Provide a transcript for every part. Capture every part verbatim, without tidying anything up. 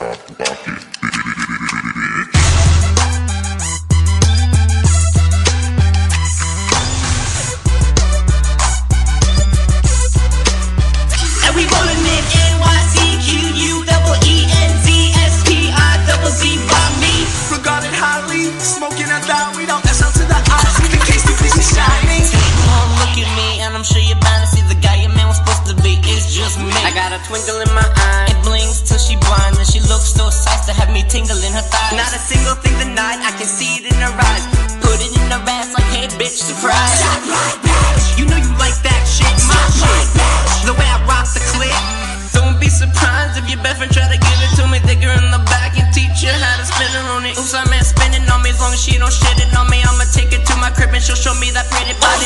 I'm sure you're bound to see the guy your man was supposed to be. It's just me. I got a twinkle in my eye. It blinks till she blind, and she looks so size to have me tingle in her thighs. Not a single thing denied, I can see it in her eyes. Put it in her ass like, hey bitch, surprise. Shut right, bitch. You know you like that shit, my shit. Right, the way I rock the clip. Don't be surprised if your best friend try to give it to me. Dig her in the back and teach her how to spin it on it. Oops, I meant spinning on me. As long as she don't shit it on me, I'ma take it to my crib and she'll show me that pretty body.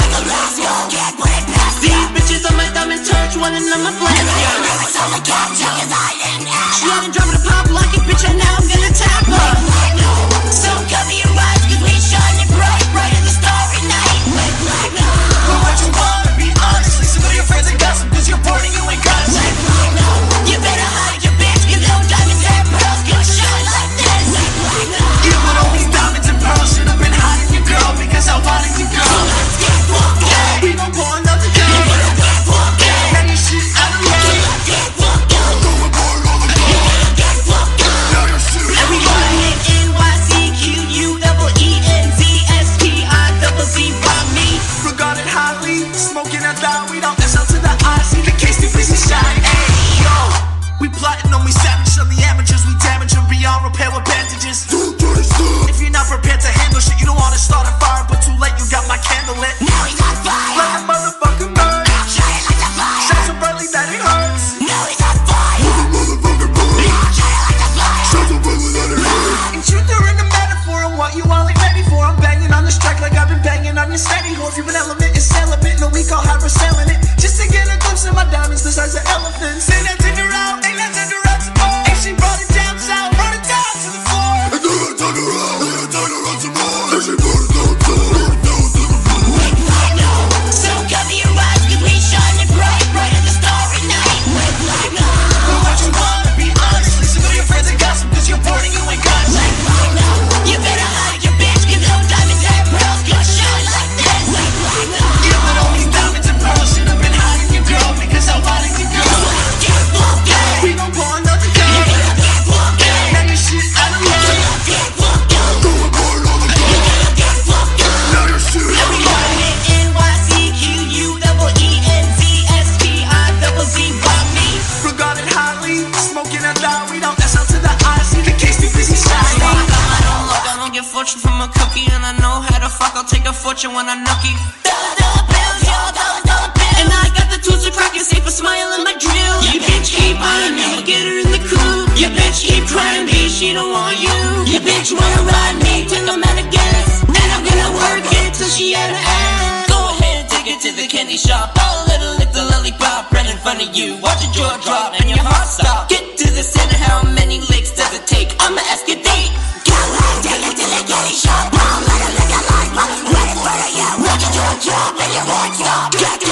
These bitches on my diamond touch, one and on my flag. She had to drop it a pop lock it, bitch, and now I'm gonna tap her. So cover your eyes, cause we shining bright, bright in the starry night. But what you wanna be honestly, some of your friends are gossip, cause you're bored and you ain't got shit. You better hide your bitch, cause no diamonds and pearls gonna shine like this. You put all these diamonds and pearls, should've been hiding your girl, because I wanted you, girl. So let's get fucked up. We gon' pour another girl. If you're not prepared to handle shit, you don't wanna start a fire, but too late, you got my candle lit. Now he's on fire. Let the motherfucker burn. I'll try it like a fire. Shine so brightly that it hurts. Now he's on fire. Let the motherfucker burn. I'll try it like a fire. Shine so brightly that it hurts. In truth, there ain't a metaphor on what you all ain't ready for. I'm banging on this track like I've been banging on your steady horse. You've been element and celibate, no we call her we're selling it. Just to get a glimpse of my diamonds the size of elephants. Ain't that take her out? Ain't that take her out some more? And she brought it down south, brought it down to the floor. So cover your eyes, cause we shining bright, bright in the starry night. But what you wanna be honestly, some of your friends are gossip, cause you're bored and you ain't got shit. You better hide your bitch, cause no diamonds and pearls gonna shine like this. You put all these diamonds and pearls, should've been hiding your girl, because I wanted you, girl. We gon' pour another girl. Now your shit out of line. Fortune from a cookie, and I know how to fuck. I'll take a fortune when I nookie. Dollar, dollar bills, yo, dollar, dollar bills. And I got the tools to crack and safe for smiling my drill. Your bitch keep eyeing me, get her in the coupe. Your bitch keep trying me, she don't want you. Your bitch wanna ride me, till I'm out of gas. And I'm gonna work it till she out of ass. Go ahead, take it to the candy shop. I'll let her lick the lollipop right in front of you. Watch your jaw drop and your heart stop. Get to the center, how many licks does it take? I'ma ask your date. Take it to the candy shop. I'll let her lick a light. Right in front of you. Watch your jaw drop and your heart stop.